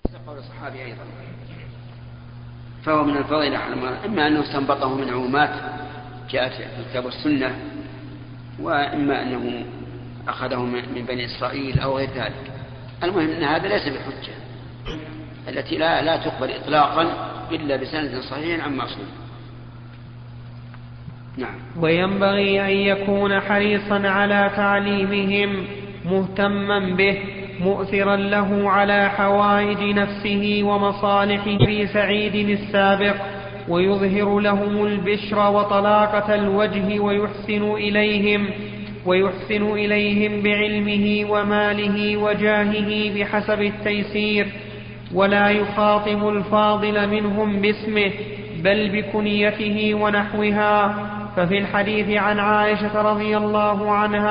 قول الصحابي أيضا، فهو من الفضيلة، إما أنه استنبطه من عمومات جاءت في الكتاب والسنة، وإما أنه أخذه من بني إسرائيل أو غير ذلك. المهم أن هذا ليس بحجة التي لا تقبل إطلاقا إلا بسند صحيح عن معصوم. نعم. وينبغي أن يكون حريصا على تعليمهم، مهتما به، مؤثرا له على حوائج نفسه ومصالحه في سعيد السابق، ويظهر لهم البشر وطلاقة الوجه، ويحسن إليهم بعلمه وماله وجاهه بحسب التيسير، ولا يخاطب الفاضل منهم باسمه بل بكنيته ونحوها. ففي الحديث عن عائشة رضي الله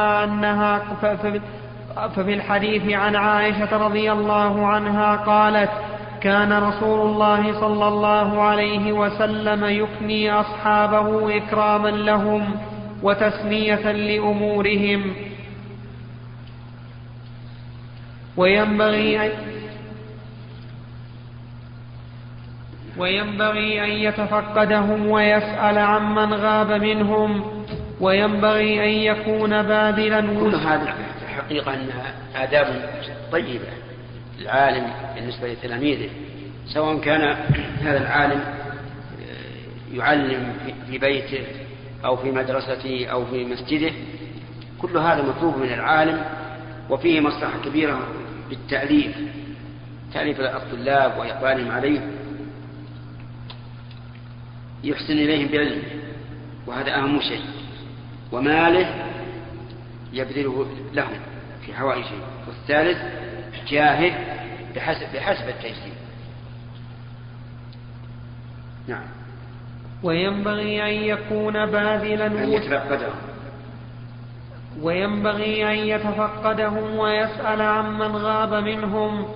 عنها قالت: كان رسول الله صلى الله عليه وسلم يكني أصحابه إكراما لهم وتسمية لأمورهم. وينبغي أن يتفقدهم ويسأل عمن غاب منهم، وينبغي أن يكون باذلا. كل هذا الحقيقة أنها آداب طيبة للعالم بالنسبة لتلاميذه، سواء كان هذا العالم يعلم في بيته أو في مدرسته أو في مسجده، كل هذا مطلوب من العالم، وفيه مصلحة كبيرة بالتأليف، تأليف الطلاب وإقبالهم عليه، يحسن إليهم بعلمه، وهذا أهم شيء، وماله يبذله لهم في حوائجهم. والثالث جاهد بحسب التيسير. نعم. وينبغي أن يكون باذلا، وينبغي أن يتفقدهم ويسأل عمن غاب منهم،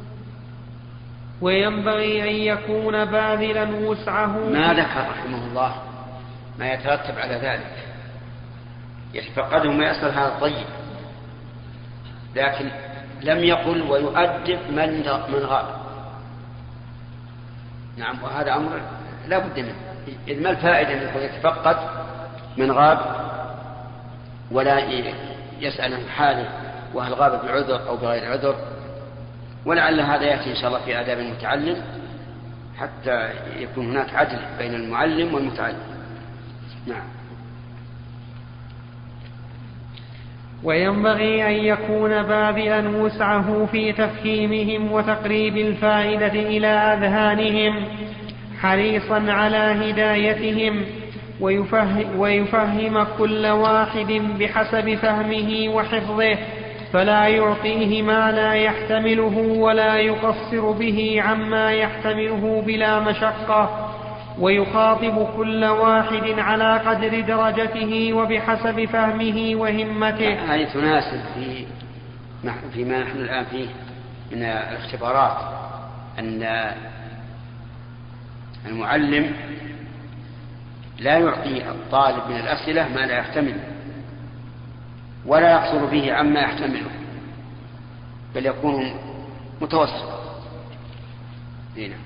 وينبغي أن يكون باذلا وسعه. ما ذكر رحمه الله ما يترتب على ذلك، يتفقدهم ويسأل هذا طيب، لكن لم يقل ويؤدب من غاب. نعم، وهذا أمر لا بد منه، إذ ما الفائدة من يتفقد من غاب ولا يسأل عن حاله وهل غاب بعذر أو بغير عذر؟ ولعل هذا يأتي إن شاء الله في آداب المتعلم، حتى يكون هناك عدل بين المعلم والمتعلم. نعم. وينبغي أن يكون باذلا وسعه في تفهيمهم وتقريب الفائدة إلى أذهانهم، حريصا على هدايتهم، ويفهم كل واحد بحسب فهمه وحفظه، فلا يعطيه ما لا يحتمله ولا يقصر به عما يحتمله بلا مشقة، ويخاطب كل واحد على قدر درجته وبحسب فهمه وهمته. هذه تناسب فيما نحن الآن فيه من الاختبارات، أن المعلم لا يعطي الطالب من الأسئلة ما لا يحتمل ولا يقصر به عما يحتمله، بل يكون متوسط. هنا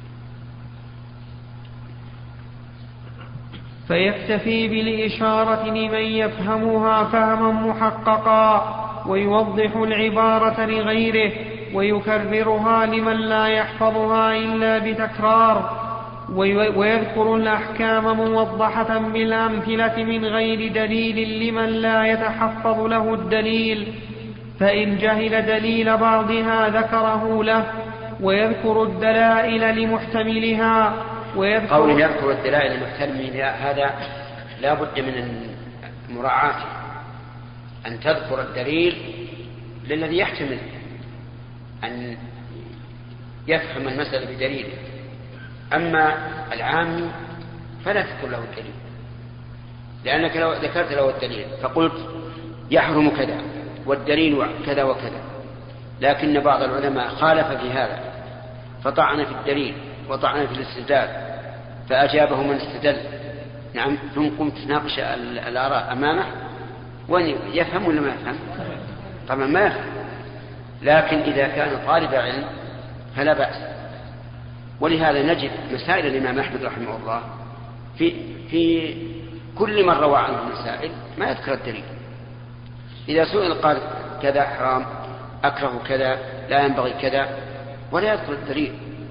فيكتفي بالإشارة لمن يفهمها فهما محققا، ويوضح العبارة لغيره، ويكررها لمن لا يحفظها إلا بتكرار، ويذكر الأحكام موضحة بالأمثلة من غير دليل لمن لا يتحفظ له الدليل، فإن جهل دليل بعضها ذكره له، ويذكر الدلائل لمحتملها. قوله يذكر الدلائل لمحتملها هذا لا بد من مراعاته، أن تذكر الدليل للذي يحتمل أن يفهم المسألة بدليله، أما العام فلا تذكر له الدليل، لأنك لو ذكرت له الدليل فقلت يحرم كذا والدليل كذا وكذا، لكن بعض العلماء خالف في هذا فطعن في الدليل وطعن في الاستدلال، فأجابه من استدل. نعم، ثم قمت تناقش الآراء أمامه، وين يفهم ولا ما يفهم؟ طبعا ما يفهم. لكن إذا كان طالب علم فلا بأس. ولهذا نجد مسائل الإمام أحمد رحمه الله في كل من روى عنه مسائل ما يذكر الدليل. إذا سئل قال كذا حرام، أكره كذا، لا ينبغي كذا، ولا يذكر الدليل.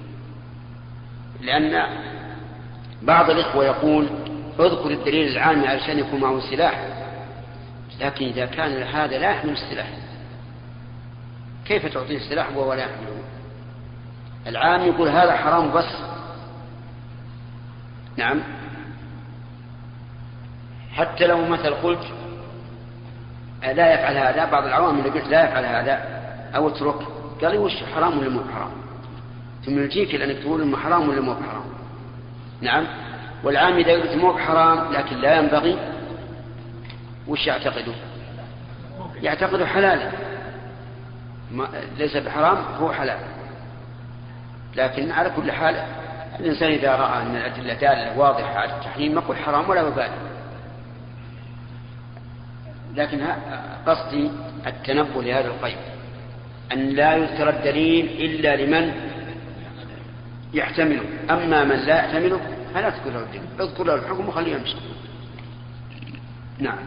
لأن بعض الإخوة يقول اذكر الدليل العام علشان يكون معه سلاح، لكن إذا كان هذا لا يحمل السلاح كيف تعطيه السلاح وهو لا يحمله؟ العام يقول هذا حرام بس. نعم، حتى لو مثل قلت لا يفعل هذا، بعض العوام اللي قلت لا يفعل هذا أو اترك، قال لي وش حرام ولا مو حرام؟ ثم يجيك لأنك تقول إنه حرام ولا مو حرام. نعم، والعام إذا قلت مو حرام لكن لا ينبغي، وش يعتقده؟ يعتقده حلالا، ليس بحرام هو حلال. لكن على كل حال الإنسان إذا رأى أن الأدلة دالة واضحة على التحريم ما يقول حرام ولا مبالي. لكن قصدي التنبه لهذا القيد، أن لا يذكر الدليل إلا لمن يحتمله، أما من لا يحتمله فلا تذكر له الدليل، اذكر له الحكم وخليه يمشي. نعم.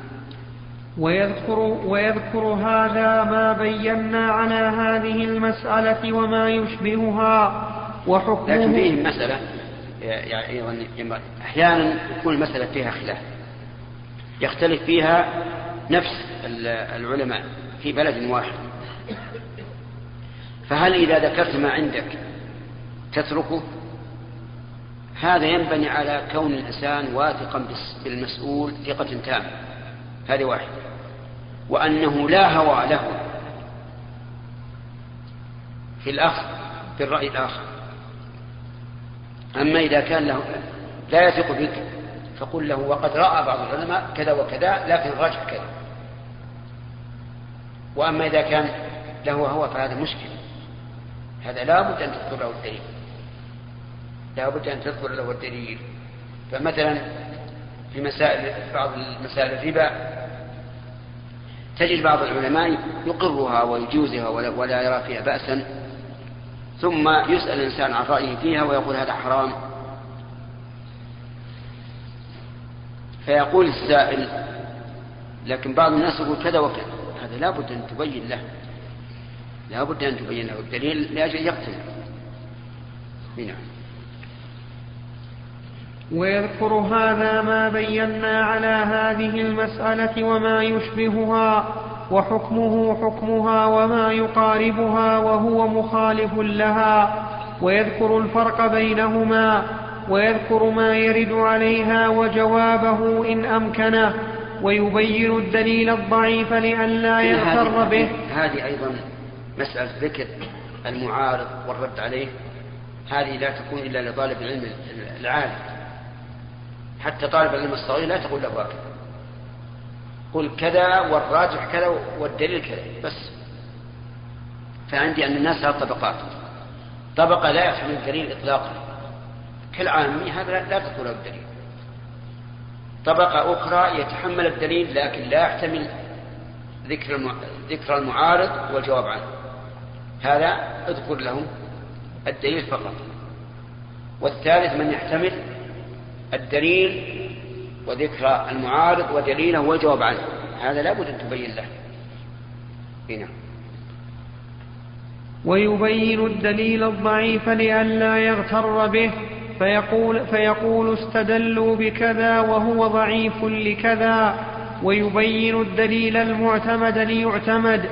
ويذكر هذا ما بينا على هذه المسألة وما يشبهها وحكمه. لكن فيه مسألة أحيانا يكون المسألة فيها خلاف يختلف فيها نفس العلماء في بلد واحد، فهل إذا ذكرت ما عندك تتركه؟ هذا ينبني على كون الإنسان واثقا بالمسؤول ثقة تامة، هذه واحد، وأنه لا هوى له في الأخذ بالرأي الآخر. أما إذا كان له لا يثق بك فقل له وقد رأى بعض العلماء كذا وكذا لكن الراجح كذا. وأما إذا كان له هوى فهذا مشكل، هذا لا بد أن تذكر له الدليل، لا بد أن تذكر له الدليل. فمثلا في بعض المسائل الربا تجد بعض العلماء يقرها ويجوزها ولا يرى فيها بأسا، ثم يسأل الإنسان عن رأيه فيها ويقول هذا حرام، فيقول السائل لكن بعض الناس يقول كذا وكذا، هذا لا بد أن تبين له، لا بد أن تبين له الدليل لأجل يقتنع. نعم. ويذكر هذا ما بينا على هذه المسألة وما يشبهها وحكمه حكمها وما يقاربها وهو مخالف لها، ويذكر الفرق بينهما، ويذكر ما يرد عليها وجوابه إن أمكنه، ويبين الدليل الضعيف لئلا يغتر به. هذه أيضا مسألة ذكر المعارض والرد عليه، هذه لا تكون إلا لطالب العلم العالي، حتى طالب العلم الصغير لا تقول له هكذا، قل كذا والراجح كذا والدليل كذا بس. فعندي أن الناس ثلاث طبقات، طبقة لا يحتمل الدليل إطلاقا كالعامي، هذا لا تقول له الدليل. طبقة أخرى يتحمل الدليل لكن لا يحتمل ذكر المعارض والجواب عنه، هذا اذكر له الدليل فقط. والثالث من يحتمل الدليل وذكر المعارض ودليله والجواب عنه، هذا لا بد أن تبين له. هنا ويبين الدليل الضعيف لئلا يغتر به، فيقول استدلوا بكذا وهو ضعيف لكذا، ويبين الدليل المعتمد ليعتمد،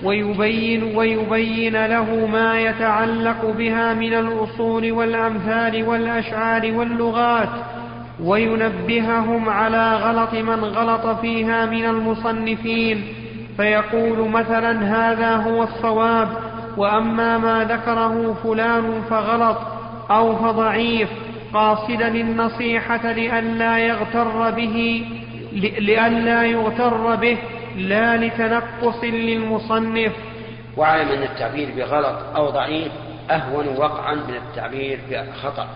ويبين له ما يتعلق بها من الأصول والأمثال والأشعار واللغات، وينبههم على غلط من غلط فيها من المصنفين، فيقول مثلا هذا هو الصواب، وأما ما ذكره فلان فغلط أو فضعيف، قاصدا النصيحة لئلا يغتر به لا لتنقص للمصنف. واعلم أن التعبير بغلط أو ضعيف أهون وقعا من التعبير بخطأ،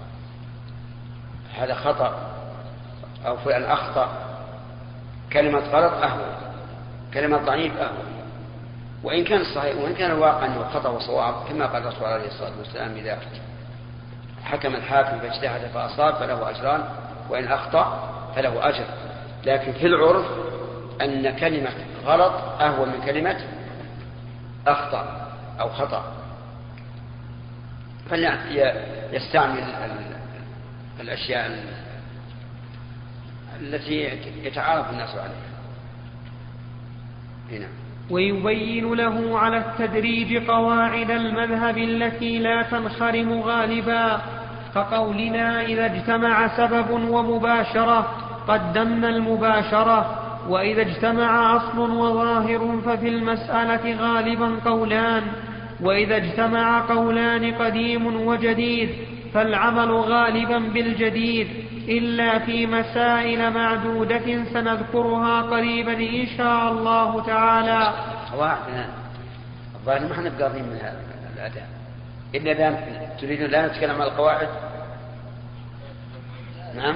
هذا خطأ أو فلان أخطأ، كلمة غلط أهون، كلمة ضعيف أهون. وإن كان صحيح وإن كان الواقع أنه خطأ وصواب كما قال الرسول عليه الصلاة والسلام: إذا حكم الحاكم فاجتهد فأصاب فله أجران وإن أخطأ فله أجر. لكن في العرف أن كلمة غلط أهون من كلمة أخطأ أو خطأ، فليستعمل الأشياء التي يتعارف الناس عليها. هنا ويبين له على التدريج قواعد المذهب التي لا تنخرم غالبا، كقولنا: إذا اجتمع سبب ومباشرة قدمنا المباشرة، وإذا اجتمع أصل وظاهر ففي المسألة غالبا قولان، وإذا اجتمع قولان قديم وجديد فالعمل غالبا بالجديد، إلا في مسائل معدودة سنذكرها قريبا إن شاء الله تعالى. قواعدنا الظاهر ما احنا بقارنين من هذا الأداء إلا إذا تريدون لا نتكلم عن القواعد. نعم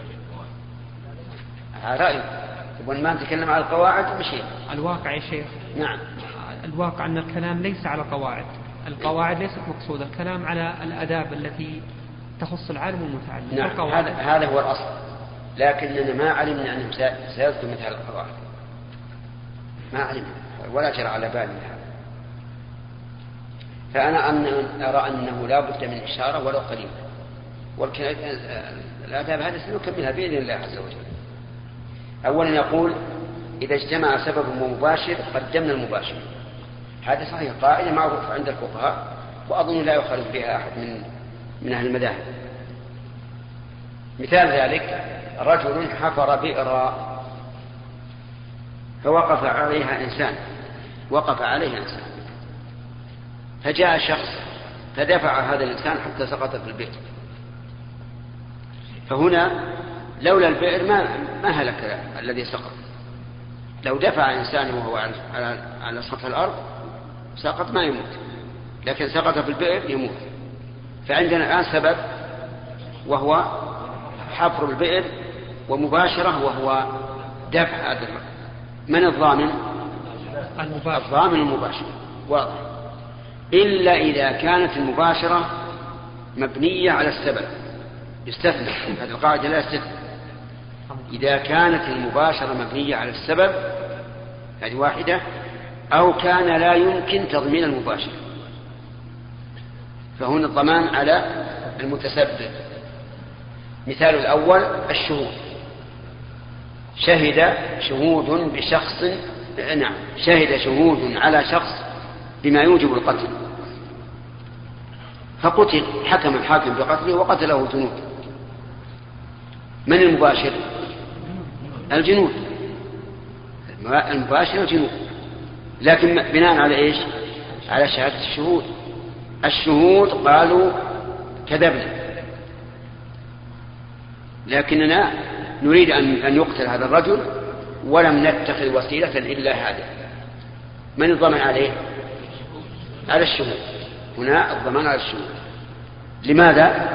رأيك تبون ما نتكلم عن القواعد مشي الواقع يا شيخ. نعم الواقع أن الكلام ليس على قواعد، القواعد ليست مقصودة، الكلام على الآداب التي تخص العالم والمتعلم. نعم هذا هو الأصل، لكننا ما علمنا أنهم سيذكر مثل القواعد، ما علمنا ولا جرى على بالنا هذا. فأنا أرى أنه لا بد من إشارة ولو قليلا، والآداب هذه سنكملها بإذن الله عز وجل. أولا يقول: إذا اجتمع سبب ومباشر قدمنا المباشر. هذا صحيح، قاعدة معروفة عند الفقهاء، وأظن لا يخالف بها أحد من أهل المذاهب. مثال ذلك: رجل حفر بئرا فوقف عليها إنسان، فجاء شخص فدفع هذا الإنسان حتى سقط في البئر. فهنا لولا البئر ما هلك الذي سقط. لو دفع إنسان وهو على سطح الأرض سقط ما يموت، لكن سقط في البئر يموت. فعندنا الآن سبب وهو حفر البئر، ومباشرة وهو دفع هذا الرجل. من الضامن؟ الضامن المباشر، واضح. إلا إذا كانت المباشرة مبنية على السبب، يستثنى هذه القاعدة لا يستثنى. إذا كانت المباشرة مبنية على السبب هذه واحدة، أو كان لا يمكن تضمين المباشر، فهنا الضمان على المتسبب. مثال الأول: الشهود. شهد شهود على شخص بما يوجب القتل فقتل، حكم الحاكم بقتله وقتله جنود. من المباشر؟ الجنود، المباشر الجنود، لكن بناء على إيش؟ على شهادة الشهود. الشهود قالوا كذبنا، لكننا نريد أن يقتل هذا الرجل ولم نتخذ وسيلة إلا هذا. من الضمان عليه؟ على الشهود. هنا الضمان على الشهود. لماذا؟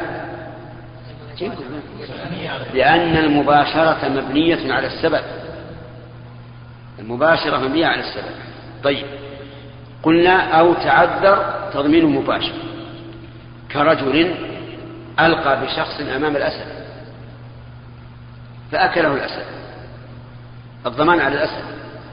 لأن المباشرة مبنية على السبب. المباشرة مبنية على السبب. طيب، قلنا: أو تعذر تضمين مباشر، كرجل ألقى بشخص أمام الأسد فأكله الأسد. الضمان على الأسد؟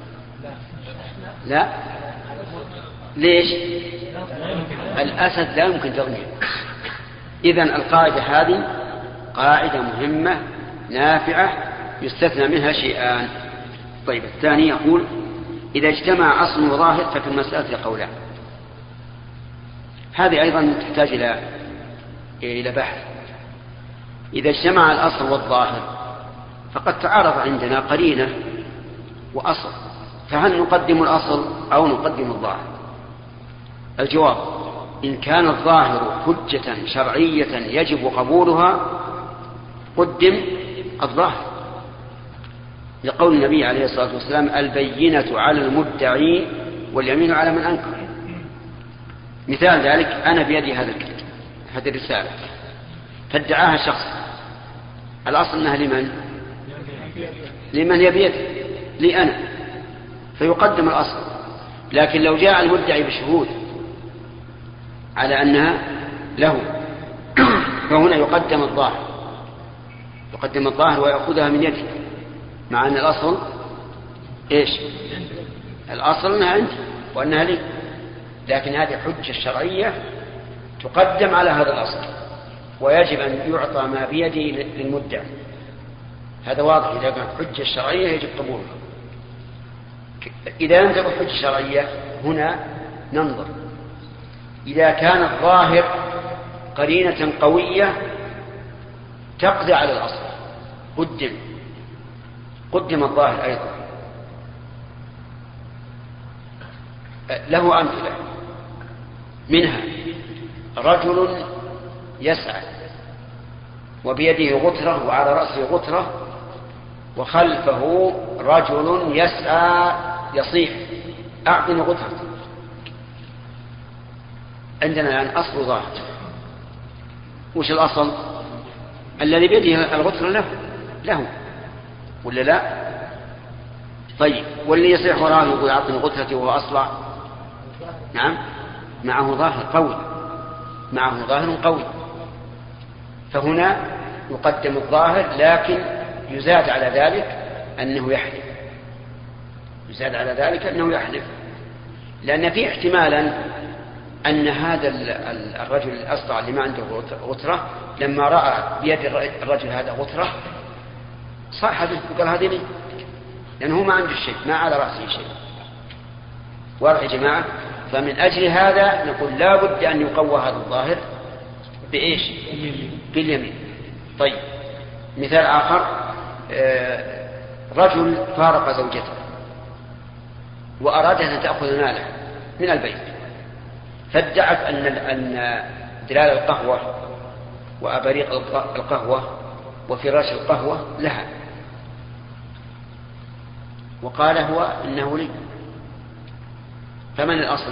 لا. ليش؟ الأسد لا يمكن تضمينه. إذن القاعدة هذه قاعدة مهمة نافعة يستثنى منها شيئان. طيب، الثاني يقول: إذا اجتمع أصل وظاهر ففي المسألة قولان. هذه أيضا تحتاج إلى بحث. إذا اجتمع الأصل والظاهر فقد تعارض عندنا قرينة وأصل، فهل نقدم الأصل أو نقدم الظاهر؟ الجواب: إن كان الظاهر حجة شرعية يجب قبولها قدم الظاهر، لقول النبي عليه الصلاة والسلام: البينة على المدعي واليمين على من أنكر. مثال ذلك: أنا بيدي هذه الرسالة فادعاها شخص، الأصل أنها لمن يبيد لي أنا، فيقدم الأصل. لكن لو جاء المدعي بشهود على أنها له فهنا يقدم الظاهر ويأخذها من يده، مع أن الأصل إيش؟ الأصل أنها عندي وأنها لي، لكن هذه حجة شرعية تقدم على هذا الأصل، ويجب أن يعطى ما بيده للمدعي. هذا واضح. إذا كانت حجة شرعية يجب قبولها. إذا لم تكن حجة شرعية هنا ننظر. إذا كان الظاهر قرينة قوية تقضي على الأصل قدم الظاهر أيضا. له أمثلة منها رجل يسعى وبيده غترة وعلى رأسه غترة وخلفه رجل يسعى يصيح أعطني غترة. عندنا الآن أصل ظاهر. وش الأصل؟ الذي بيده الغترة له ولا لا؟ طيب، واللي يصيح وراه يقول أعطني غترتي وهو أصلع، نعم، معه ظاهر قوي. فهنا يقدم الظاهر، لكن يزاد على ذلك أنه يحلف، لأن في احتمالا أن هذا الرجل الأصلع اللي ما عنده غترة لما رأى بيد الرجل هذا غترة صاح به وقال هذه لي، لأنه ما عنده شيء، ما على رأسه شيء. واضح يا جماعة؟ فمن أجل هذا نقول لا بد أن يقوى هذا الظاهر بإيش؟ باليمين. طيب، مثال آخر، رجل فارق زوجته وأراد أن تأخذ ماله من البيت، فادعت أن دلال القهوة وأبريق القهوة وفراش القهوة لها، وقال هو إنه لي. فمن الأصل؟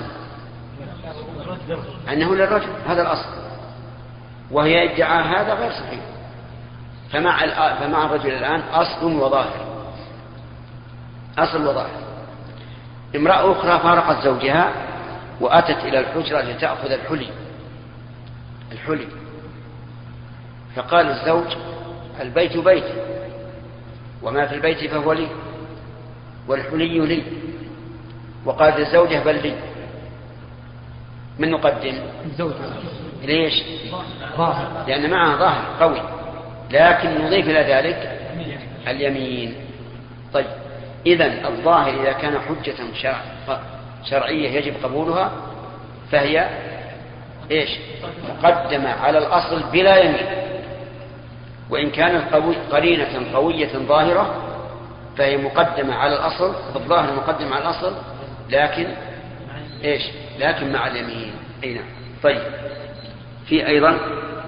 أنه للرجل، هذا الأصل، وهي ادعاء هذا غير صحيح. فمع الرجل الآن أصل وظاهر. امرأة أخرى فارقت زوجها وأتت إلى الحجرة لتأخذ الحلي، فقال الزوج البيت بيتي وما في البيت فهو لي والحلي لي، وقالت الزوجة بل لي. من نقدم؟ الزوجة. ليش؟ ظاهر، لأن معها ظاهر قوي، لكن نضيف إلى ذلك اليمين. طيب، إذن الظاهر إذا كان حجة شرعية يجب قبولها فهي إيش؟ مقدمة على الأصل بلا يمين. وإن كانت قرينة قوية ظاهرة فهي مقدمة على الأصل، الظاهر مقدم على الأصل، لكن إيش؟ لكن مع اليمين. أي نعم. طيب، في أيضا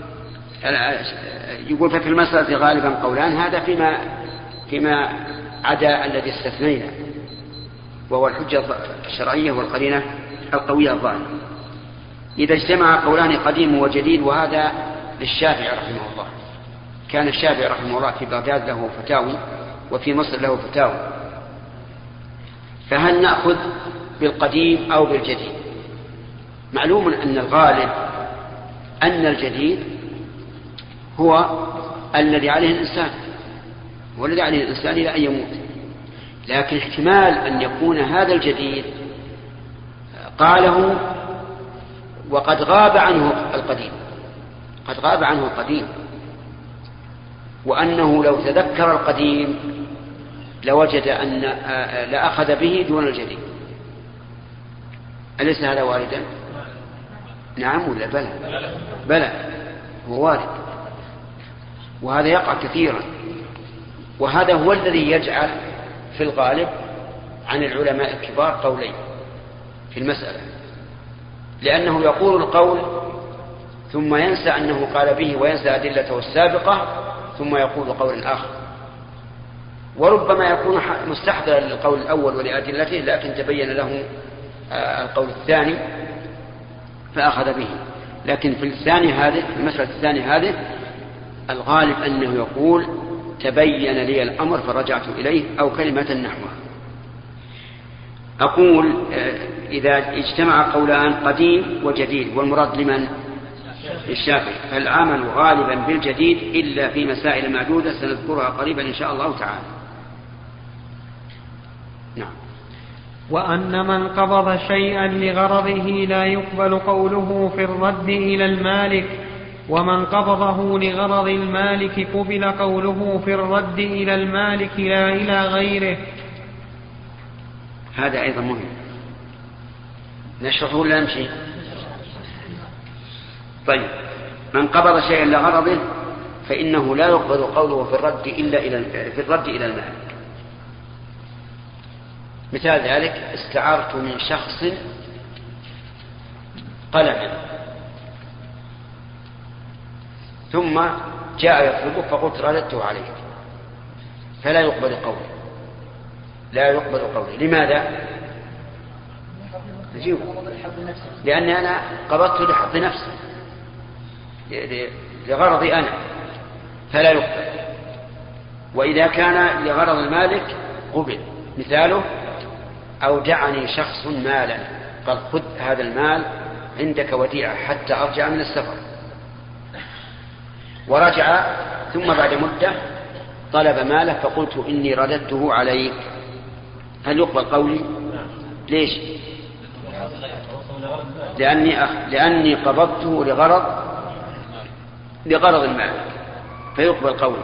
يقول ففي المسألة غالبا قولان، هذا فيما عدا الذي استثنينا، وهو الحجة الشرعية والقرينة القوية الظاهرة. إذا اجتمع قولان قديم وجديد، وهذا للشافعي رحمه الله. كان الشافعي رحمه الله في بغداد له فتاوي وفي مصر له فتاوي، فهل نأخذ بالقديم أو بالجديد؟ معلوم أن الغالب أن الجديد هو الذي عليه الإنسان، والذي عليه الإنسان إلى أن يموت، لكن احتمال أن يكون هذا الجديد قاله وقد غاب عنه القديم، وأنه لو تذكر القديم لوجد أن لأخذ به دون الجديد. أليس هذا واردا؟ نعم ولا بلى هو وارد، وهذا يقع كثيرا، وهذا هو الذي يجعل في الغالب عن العلماء الكبار قولين في المسألة، لأنه يقول القول ثم ينسى أنه قال به وينسى أدلته السابقة ثم يقول قول آخر، وربما يكون مستحضرا للقول الأول ولأدلته، لكن تبين له القول الثاني فأخذ به. لكن في المسألة الثانية هذه الغالب أنه يقول تبين لي الأمر فرجعت إليه، أو كلمة نحوها. أقول إذا اجتمع قولان قديم وجديد والمراد لمن؟ للشافعي، فالعمل غالبا بالجديد إلا في مسائل معدودة سنذكرها قريبا إن شاء الله تعالى. نعم. وأن من قبض شيئا لغرضه لا يقبل قوله في الرد إلى المالك، ومن قبضه لغرض المالك قبل قوله في الرد إلى المالك لا إلى غيره. هذا أيضا مهم، نشرحه ولا نمشي؟ طيب، من قبض شيئا لغرضه فإنه لا يقبل قوله في الرد إلى المالك. مثال ذلك: استعرت من شخص قلما ثم جاء يطلبه فقلت رددته عليك، فلا يقبل قولي، لا يقبل قولي. لماذا؟ نجيبه. لأني أنا قبضته لحظ نفسي، لغرضي أنا، فلا يقبل. وإذا كان لغرض المالك قبل. مثاله: أودعني شخص مالا، قال خذ هذا المال عندك وديعة حتى أرجع من السفر، ورجع ثم بعد مدة طلب ماله فقلت إني رددته عليك، هل يقبل قولي؟ ليش؟ لأني قبضته لغرض المالك فيقبل قولي.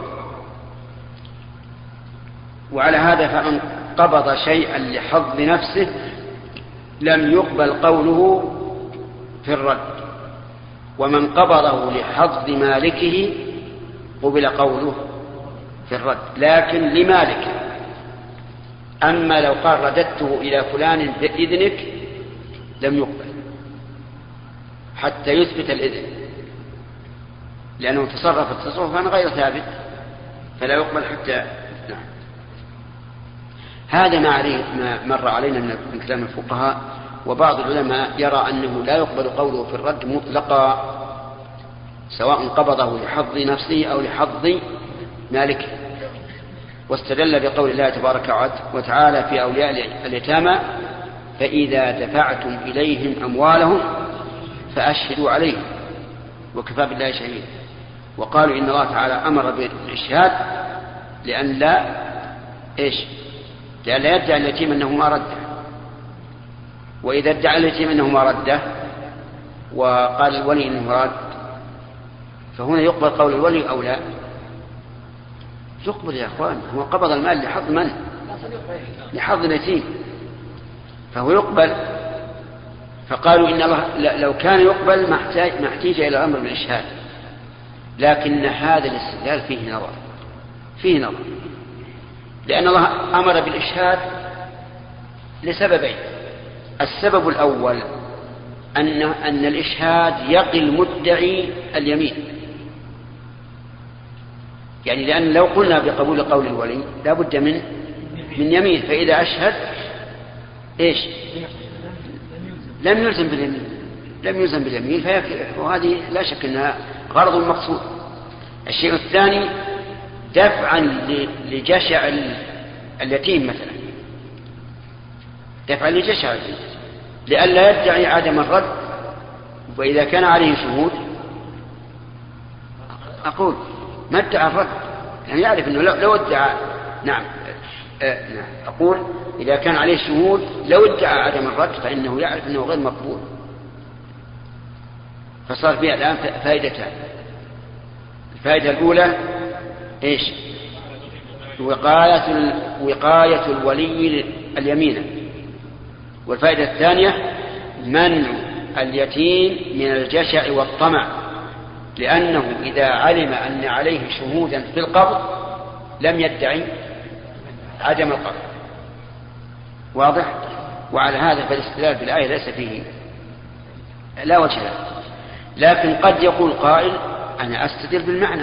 وعلى هذا فمن قبض شيئا لحظ نفسه لم يقبل قوله في الرد، ومن قبضه لحظ مالكه قبل قوله في الرد لكن لمالكه. أما لو قال رددته إلى فلان بإذنك لم يقبل حتى يثبت الإذن، لأنه تصرف تصرفا غير ثابت فلا يقبل حتى. نعم. هذا ما مر علينا من كلام الفقهاء. وبعض العلماء يرى أنه لا يقبل قوله في الرد مطلقا، سواء قبضه لحظ نفسه أو لحظ مالكه، واستدل بقول الله تبارك وتعالى في أولياء اليتامى: فإذا دفعتم إليهم أموالهم فأشهدوا عليهم وكفى بالله شهيدا. وقالوا إن الله تعالى أمر بالإشهاد لأن لا يدعي اليتيم أنه ما رده، وإذا ادعى اليتيم أنه ما رده وقال الولي أنه رد فهنا يقبل قول الولي أو لا؟ يقبل يا أخوان، هو قبض المال لحظ من؟ لحظ اليتيم، فهو يقبل. فقالوا إن الله لو كان يقبل ما احتاج إلى الأمر بالإشهاد، لكن هذا الاستدلال فيه نظر، لأن الله أمر بالإشهاد لسببين. السبب الأول أن الإشهاد يقي المدعي اليمين، يعني لأن لو قلنا بقبول قول الولي لا بد من يمين، فإذا أشهد لم يلزم باليمين وهذه لا شك أنها غرض مقصود. الشيء الثاني دفعا لجشع اليتيم مثلا، دفعا لجشع اليتيم لئلا يدعي عدم الرد، وإذا كان عليه شهود أقول ما ادعى الرد، يعني يعرف أنه لو ادعى أقول إذا كان عليه شهود لو ادعى عدم الرد فإنه يعرف أنه غير مقبول. فصار فيها الآن فائدتان. الفائدة الأولى وقاية الولي اليمين، والفائدة الثانية منع اليتيم من الجشع والطمع، لأنه إذا علم أن عليه شهودا في القبض لم يدعي عدم القبض. واضح؟ وعلى هذا فالاستدلال بالآية ليس فيه لا وجه له، لكن قد يقول قائل أنا أستدل بالمعنى،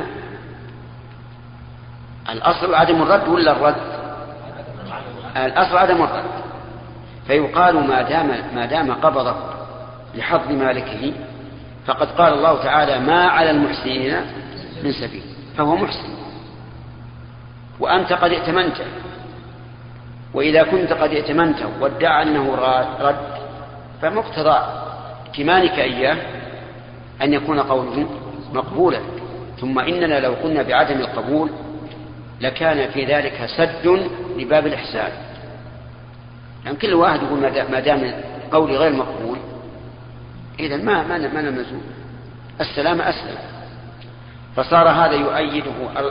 الأصل عدم الرد ولا الرد؟ الأصل عدم الرد، فيقال ما دام قبضه لحظ مالكه فقد قال الله تعالى ما على المحسنين من سبيل، فهو محسن وأنت قد ائتمنته، وإذا كنت قد ائتمنته وادعى أنه رد فمقتضى ائتمانك إياه أن يكون قوله مقبولا. ثم إننا لو قلنا بعدم القبول لكان في ذلك سد لباب الإحسان، يعني كل واحد يقول ما دام قولي غير مقبول إذن ما نمزو السلام أسلم. فصار هذا يؤيده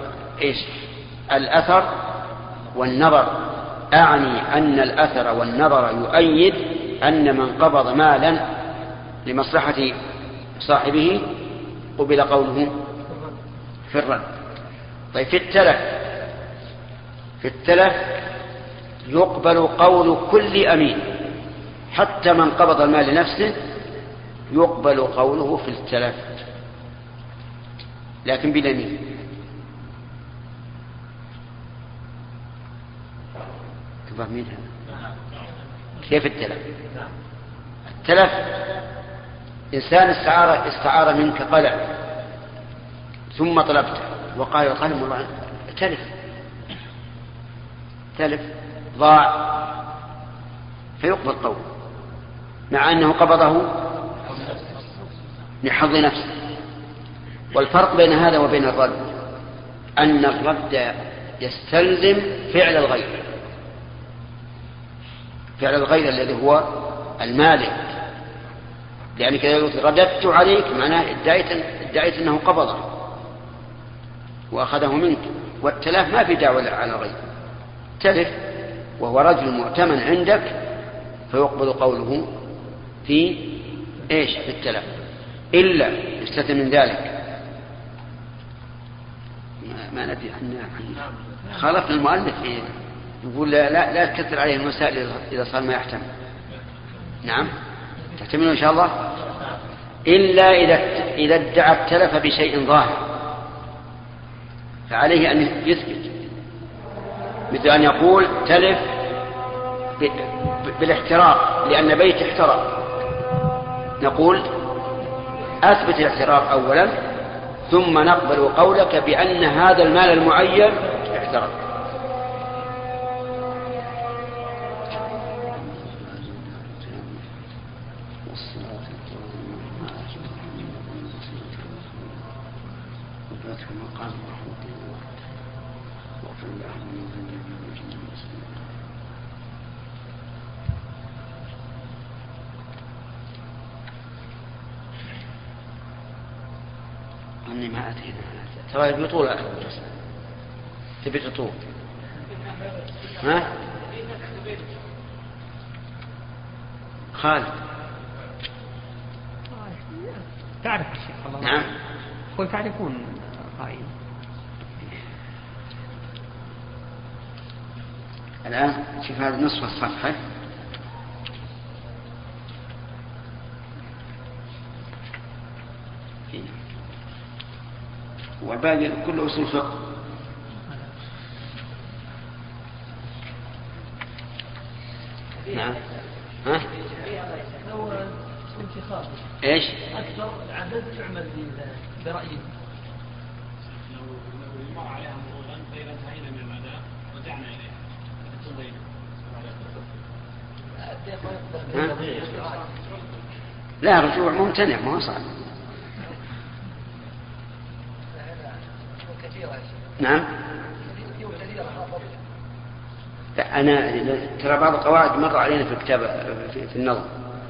الأثر والنظر. أعني أن الأثر والنظر يؤيد أن من قبض مالا لمصلحة صاحبه قبل قوله في الرد. طيب في التلف يقبل قول كل أمين، حتى من قبض المال لنفسه يقبل قوله في التلف، لكن باليمين. تفهمين هذا؟ كيف التلف؟ التلف إنسان استعار منك قلم ثم طلبته وقال القلم والله تلف ضاع، فيقبل قوله مع أنه قبضه لحظ نفسه. والفرق بين هذا وبين الرد أن الرد يستلزم فعل الغير الذي هو المالك، لأن كذا يقول رددت عليك معناه ادعيت أنه قبضه وأخذه منك. والتلاف ما في دعوة على الغير، تلف وهو رجل مؤتمن عندك فيقبل قوله في التلاف، إلا يستثنى من ذلك. ما ندري خالفنا المؤلف يقول لا تكثر عليه المسائل إذا صار ما يحتمل. نعم تحتمل إن شاء الله، إلا إذا ادعى التلف بشيء ظاهر فعليه أن يثبت، مثل أن يقول تلف بالاحتراق لأن بيت احترق، نقول أثبت الاحتراق أولا ثم نقبل قولك بأن هذا المال المعين احترق. أني ما أتينا ترى بطول تبي تطول ها خالد تعرف الشيخ الله. نعم قل تعرفون قائل الآن شوف هذا نصف الصفحة والباقي كله أصول فقه. نعم ها ايش اكثر العدد تعمل برأيه لو يمر عليها مرورا فإذا انتهينا من المدى رجعنا إليه. لا رجوع ممتنع ما هو صعب. نعم لا أنا ترى بعض القواعد مر علينا في الكتاب في النظم.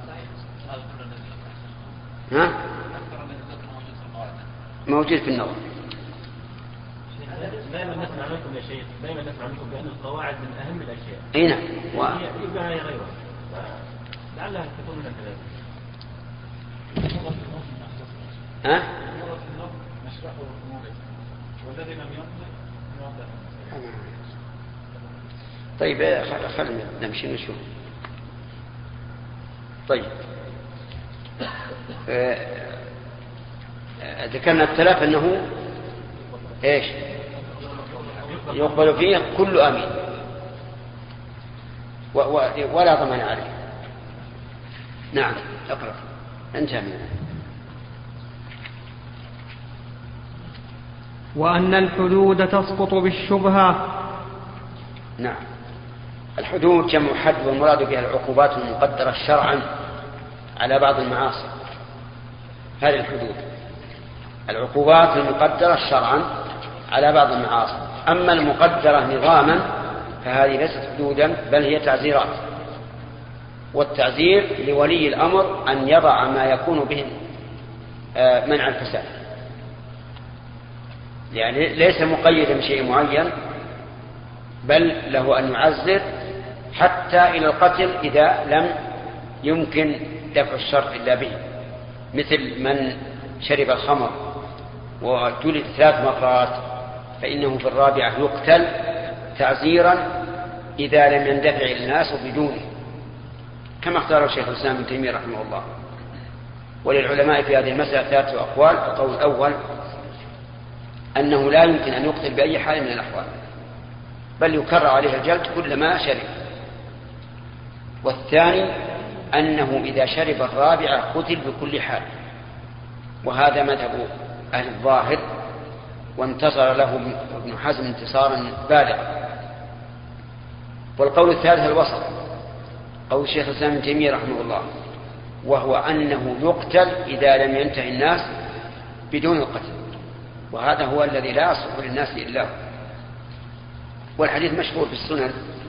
ها موجود في النظم. دائما نسمع منكم يا شيخ، دائما نسمع منكم بأن القواعد من أهم الأشياء. أي نعم يبقى هي غيرها لعلها تكون من كذلك. ها والذي لم يمضي طيب خلينا نمشي نشوف. طيب ذكرنا التلف أنه إيش يقبل فيه كل أمين ولا ضمان عليه. نعم اقرأ انتهى منه. وأن الحدود تسقط بالشبهة. نعم الحدود جمع حد والمراد بها العقوبات المقدرة شرعا على بعض المعاصي. هذه الحدود، العقوبات المقدرة شرعا على بعض المعاصي. أما المقدرة نظاما فهذه ليست حدودا بل هي تعزيرات. والتعزير لولي الأمر أن يضع ما يكون به منع الفساد، يعني ليس مقيدا بشيء معين، بل له أن يعزر حتى إلى القتل إذا لم يمكن دفع الشر إلا به، مثل من شرب الخمر وجلد 3 مرات فإنه في الرابعة يقتل تعزيرا إذا لم يندفع الناس بدونه، كما اختاره الشيخ الإسلام ابن تيمية رحمه الله. وللعلماء في هذه المسألة 3 أقوال. القول الأول أنه لا يمكن أن يقتل بأي حال من الأحوال، بل يكرر عليه الجلد كلما شرب. والثاني أنه إذا شرب الرابعة قتل بكل حال، وهذا مذهب أهل الظاهر، وانتصر له ابن حزم انتصارا بالغا. والقول الثالث الوسط، قول الشيخ الإسلام ابن تيمية رحمه الله، وهو أنه يقتل إذا لم ينتهي الناس بدون القتل، وهذا هو الذي لا يصلح للناس إلا هو. والحديث مشهور في السنن.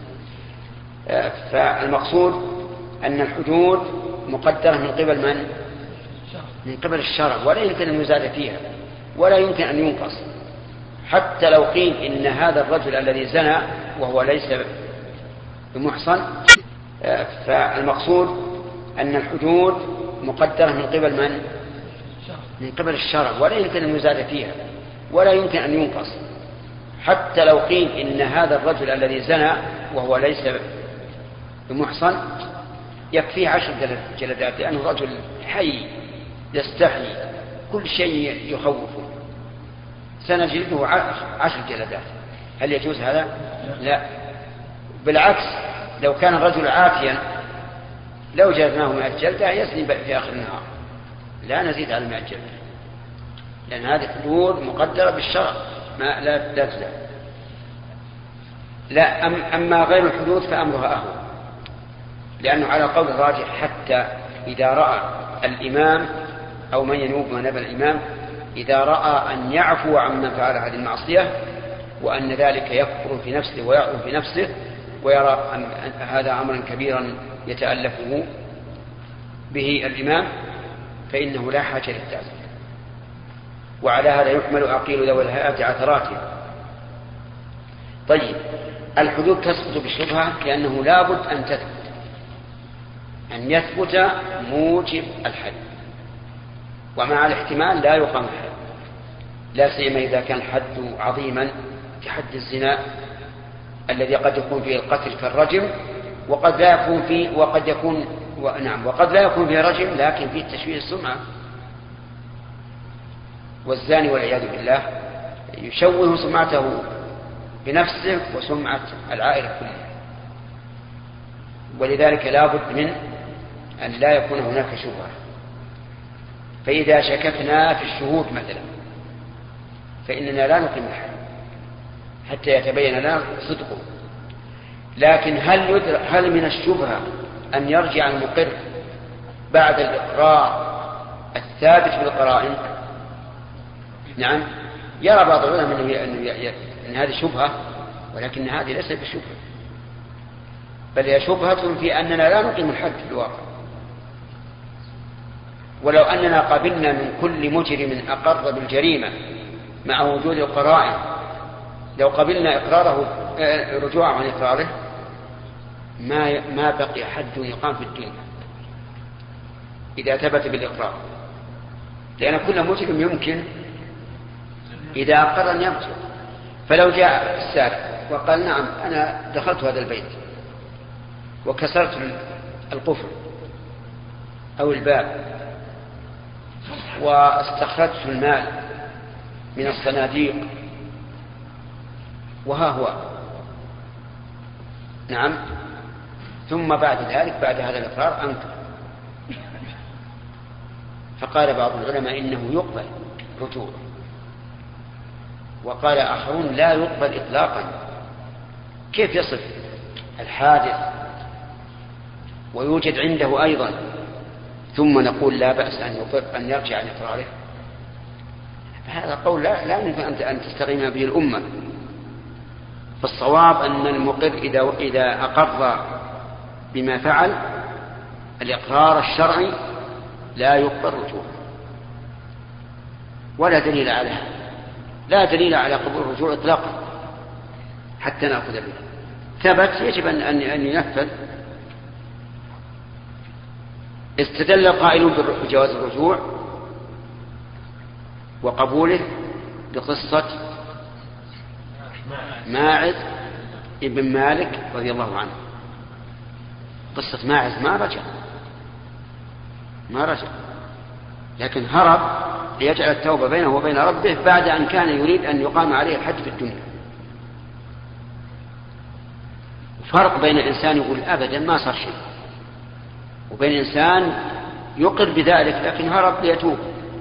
فالمقصود أن الحدود مقدرة من قبل من؟ من قبل الشرع، ولا يمكن أن يزاد فيها ولا يمكن أن ينقص. حتى لو قيل إن هذا الرجل الذي زنى وهو ليس بمحصن، فالمقصود أن الحدود مقدرة من قبل من؟ من قبل الشرع، ولا يمكن أن يزاد فيها ولا يمكن أن ينقص. حتى لو قيل إن هذا الرجل الذي زنى وهو ليس بمحصن يكفيه 10 جلدات، لأنه رجل حي يستحي، كل شيء يخوفه، سنجلده 10 جلدات. هل يجوز هذا؟ لا، بالعكس، لو كان الرجل عافيا لو جلدناه 100 جلدة يسلم في آخر النهار، لا نزيد على 100 جلدة، لأن هذه حدود مقدرة بالشرع لا تزال. لا، أما غير الحدود فأمرها أهون، لأنه على قول الراجح حتى إذا رأى الإمام أو من ينوب مناب الإمام إذا رأى أن يعفو عمن فعل هذه المعصية، وأن ذلك يكفر في نفسه ويعظم في نفسه، ويرى أن هذا أمرا كبيرا يتألفه به الإمام، فإنه لا حاجة للتعزير. وعلى هذا يحمل عقيل ذوي الهيئات عثراته. طيب، الحدود تسقط بالشبهة لأنه لابد أن تثبت، أن يثبت موجب الحد، ومع الاحتمال لا يقام الحد، لا سيما إذا كان الحد عظيما كحد الزنا الذي قد يكون فيه القتل كالرجم، وقد لا يكون فيه وقد لا يكون فيه رجم لكن فيه تشويه السمعة. والزاني والعياذ بالله يشوه سمعته بنفسه وسمعة العائلة كلها. ولذلك لا بد من أن لا يكون هناك شبهة. فإذا شككنا في الشهود مثلا فإننا لا نقيم الحد حتى يتبين لنا صدقه. لكن هل من الشبهة أن يرجع المقر بعد الإقرار الثابت بالقرائن؟ نعم، يرى بعض العلماء أن هذه شبهة، ولكن هذه ليست بشبهة، بل هي شبهة في أننا لا نقيم الحد في الواقع. ولو أننا قبلنا من كل مجرم أقر بالجريمة مع وجود القرائن، لو قبلنا إقراره رجوعه عن إقراره ما بقي حد يقام في الدنيا إذا ثبت بالإقرار، لأن كل مجرم يمكن إذا أقر أن يقتل. فلو جاء السارق وقال نعم أنا دخلت هذا البيت وكسرت القفل أو الباب واستخرجت المال من الصناديق وها هو، نعم، ثم بعد ذلك بعد هذا الإقرار أنكر، فقال بعض العلماء إنه يقبل رجوعه، وقال آخرون لا يقبل إطلاقا. كيف يصف الحادث ويوجد عنده أيضا ثم نقول لا بأس أن يرجع عن إقراره، فهذا قول لا يمكن أن تستقيم به الأمة. فالصواب أن المقر إذا أقر بما فعل الإقرار الشرعي لا يقبل رجوعه، ولا دليل على هذا، لا دليل على قبول الرجوع إطلاقا حتى نأخذ به. ثبت يجب أن ينفذ. استدل قائلون بجواز الرجوع وقبوله بقصة ماعز ابن مالك رضي الله عنه. قصة ماعز ما رجع لكن هرب ليجعل التوبة بينه وبين ربه بعد أن كان يريد أن يقام عليه الحد في الدنيا. فرق بين الإنسان يقول أبدا ما صار شيء، وبين إنسان يقر بذلك لكن هرب ليتوب.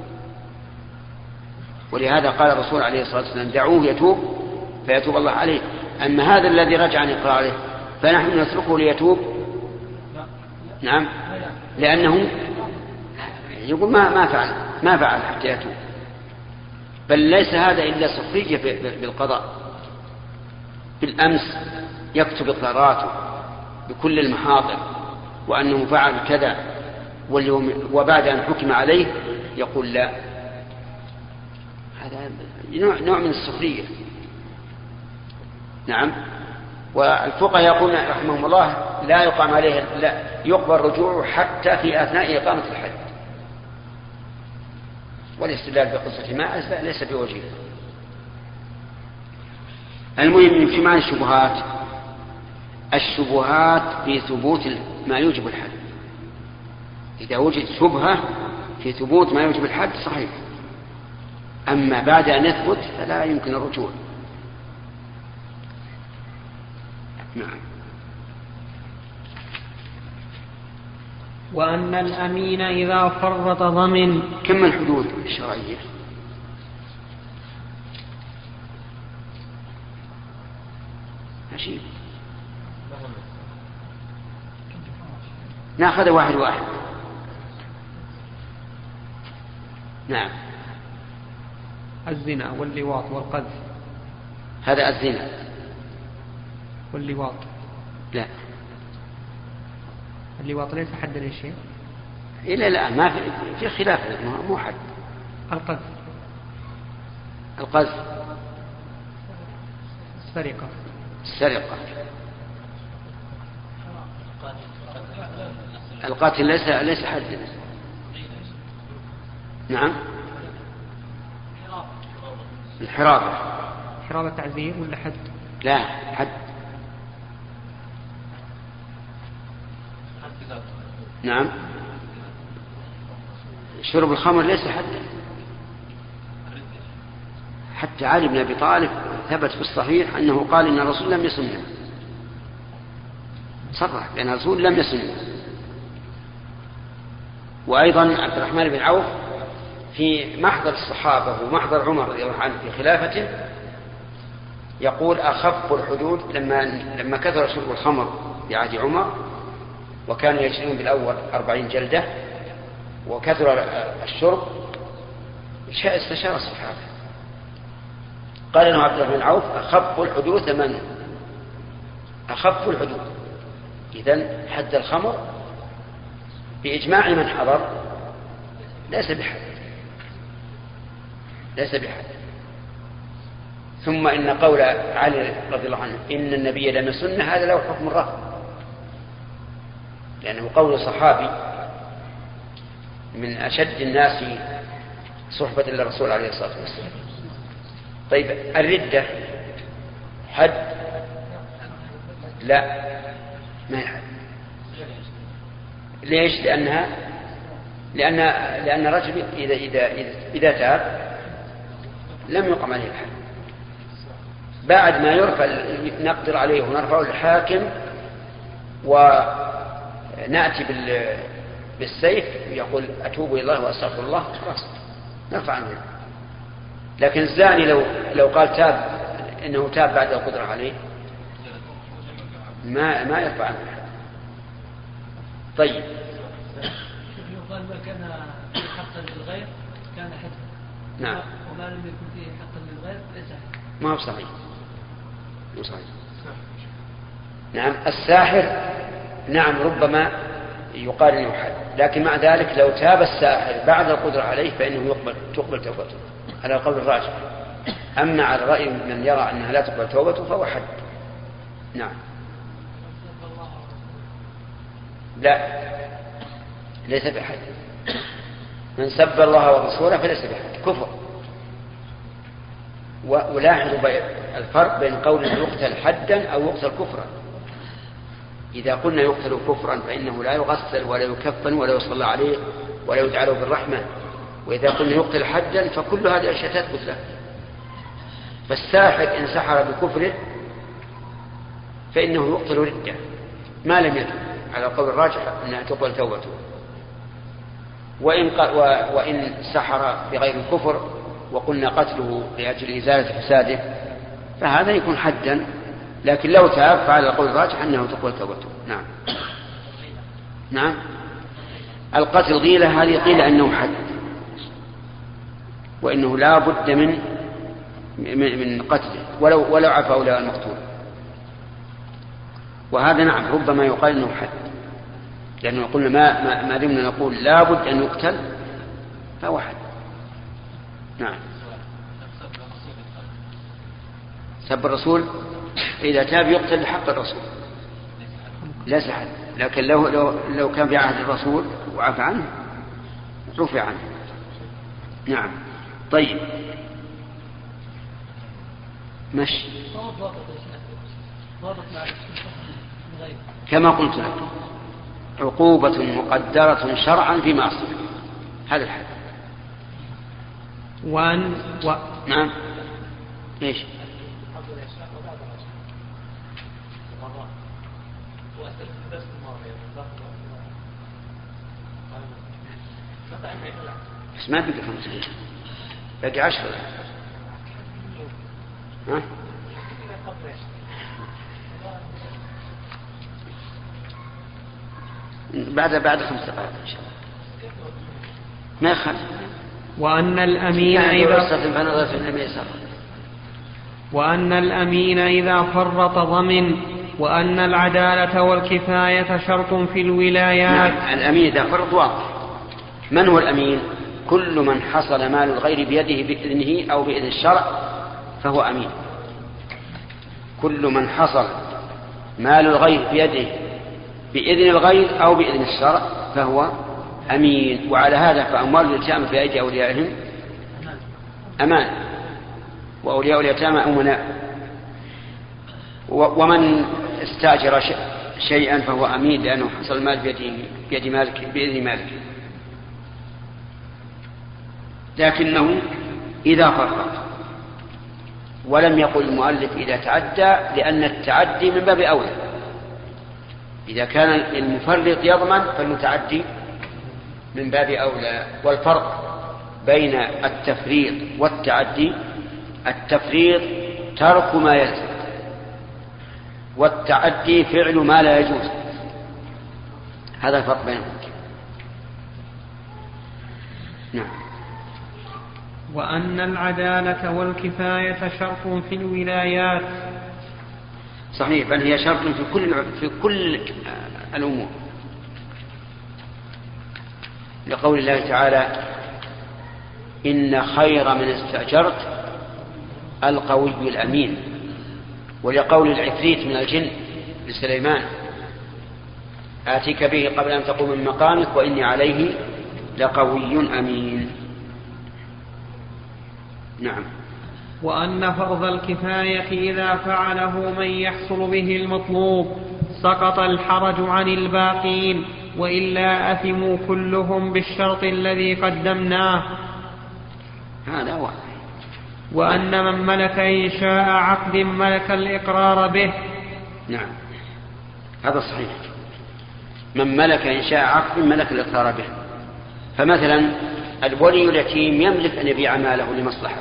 ولهذا قال الرسول عليه الصلاة والسلام دعوه يتوب فيتوب الله عليه. أما هذا الذي رجع عن إقراره فنحن نتركه ليتوب؟ نعم، لأنه يقول ما فعل حتى يتوب. بل ليس هذا إلا سخرية بالقضاء. بالأمس يكتب إقراراته بكل المحاضر وأنه فعل كذا، واليوم وبعد أن حكم عليه يقول لا. هذا نوع من السخرية. نعم. والفقهاء يقولون رحمهم الله لا يقام عليه، لا يقبل رجوعه حتى في أثناء إقامة الحد. والاستدلال بقصة ماعز ليس بوجيه. المهم من جمع الشبهات في ثبوت ما يوجب الحد. إذا وجد شبهة في ثبوت ما يوجب الحد صحيح، أما بعد أن يثبت فلا يمكن الرجوع. نعم. وأن الأمين إذا فرط ضمن. كم الحدود الشرعية؟ عجيب. نأخذ واحد. نعم. الزنا واللواط والقذف. هذا الزنا واللواط. لا، اللواط ليس حدا للشيء. إلا لا، ما في خلاف، مو حد. القذف. السرقة. القاتل ليس حدا. نعم. الحرابة تعزير ولا حد؟ لا، حد. نعم. شرب الخمر ليس حدا. حتى علي بن أبي طالب ثبت في الصحيح أنه قال إن الرسول لم يسنه، صرح بأن الرسول لم يسنه. وأيضا عبد الرحمن بن عوف في محضر الصحابة ومحضر عمر رضي الله عنه في خلافته يقول أخف الحدود لما كثر شرب الخمر في عهد عمر، وكانوا يجلدون بالأول 40 جلدة، وكثر الشرب استشار الصحابة قال له عبد الرحمن بن عوف أخف الحدود 8. أخف الحدود. إذن حد الخمر بإجماع من حضر ليس بحد. ثم إن قول علي رضي الله عنه إن النبي لم يسن هذا له حكم الرفض، لأنه قول صحابي من أشد الناس صحبة للرسول عليه الصلاة والسلام. طيب الردة حد؟ لا، ما يحد. ليش؟ لأن رجل إذا تاب لم يقم عليه الحد. بعد ما يرفع نقدر عليه ونرفعه للحاكم ونأتي بالسيف يقول أتوب إلى الله وأستغفر الله، خلاص نرفع عنه. لكن الزاني لو قال تاب إنه تاب بعد القدرة عليه ما يرفع عنه. طيب يقال ما كان فيه حقا للغير كان حدا. نعم. وما لم يكن فيه حقا للغير ليس حدا. ما هو صحيح. مو صحيح. نعم الساحر نعم ربما يقال انه حد، لكن مع ذلك لو تاب الساحر بعد القدرة عليه فإنه تقبل توبته على القول الراجح. أما على رأي من يرى أنها لا تقبل توبته فهو حد. نعم. لا ليس بحد. من سب الله ورسوله فليس بحد، كفر. ولاحظوا الفرق بين قول يقتل حدا أو يقتل كفرا. إذا قلنا يقتل كفرا فإنه لا يغسل ولا يكفن ولا يصلى عليه ولا يدعى بالرحمة، وإذا قلنا يقتل حدا فكل هذه الأشياء تثبت له. فالساحر إن سحر بكفره فإنه يقتل ردة ما لم يتب على القول الراجح أنها تقبل توبته. وإن سحر بغير الكفر وقلنا قتله لأجل إزالة فساده فهذا يكون حدا، لكن لو تاب فعلى القول الراجح أنه تقبل توبته. نعم. نعم القتل غيلة هذه قيل أنه حد، وإنه لا بد من قتله ولو عفى أولى المقتول. وهذا نعم ربما يقال أنه حد، لأنه قلنا ما دمنا نقول لا بد أن يقتل فهو حد. نعم. سب الرسول إذا تاب يقتل لحق الرسول ليس حد، لكن لو كان في عهد الرسول وعفى عنه رفع عنه. نعم. طيب مشي كما قلت لك عقوبة مقدرة شرعا في معصية، هذا الحد. نعم ايش بس ما بقي 5 دقائق، باقي 10. ها بعد 5 دقائق إن شاء الله ما يخالف. وأن الأمين إذا فرط ضمن، وأن العدالة والكفاية شرط في الولايات. نعم الأمين إذا فرط واضح. من هو الأمين؟ كل من حصل مال الغير بيده بإذنه أو بإذن الشرع فهو أمين. كل من حصل مال الغير بيده بإذن الغير أو بإذن الشرع فهو أمين. وعلى هذا فأموال اليتامى في أيدي أوليائهم أمان، وأولياء اليتامى أمناء. ومن استأجر شيئا فهو أمين لأنه حصل المال بيد مالك بإذن مالك. لكنه إذا فرط، ولم يقل المؤلف إذا تعدى، لأن التعدي من باب أولى. إذا كان المفرط يضمن فالمتعدي من باب أولى. والفرق بين التفريط والتعدي: التفريط ترك ما يلزم، والتعدي فعل ما لا يجوز. هذا الفرق بينهم. نعم. وأن العدالة والكفاية شرط في الولايات. صحيح، بل هي شرط في كل الأمور، لقول الله تعالى: إن خير من استأجرت القوي الأمين. ولقول العفريت من الجن لسليمان: آتيك به قبل أن تقوم من مقامك وإني عليه لقوي أمين. نعم. وأن فرض الكفاية إذا فعله من يحصل به المطلوب سقط الحرج عن الباقين، وإلا أثموا كلهم بالشرط الذي قدمناه. هذا هو. وأن من ملك إنشاء عقد ملك الإقرار به. نعم هذا صحيح. من ملك إنشاء عقد ملك الإقرار به. فمثلا الولي اليتيم يملك أن يبيع ماله لمصلحة،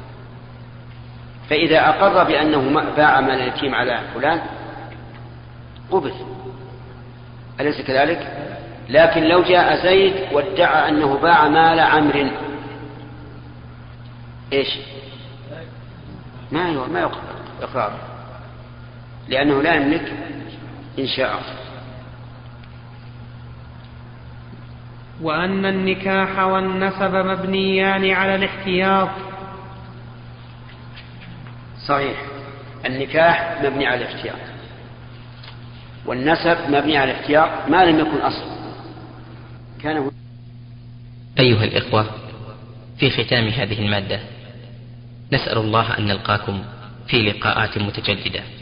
فإذا أقر بأنه باع مال اليتيم على فلان قبل، أليس كذلك؟ لكن لو جاء زيد وادعى أنه باع مال عمرو إيش؟ ما يقبل إقراره، لأنه لا يملك إنشاءه. وأن النكاح والنسب مبنيان على الاحتياط. صحيح، النكاح مبني على الاحتياط، والنسب مبني على الاحتياط ما لم يكن أصل. أيها الإخوة، في ختام هذه المادة نسأل الله أن نلقاكم في لقاءات متجددة.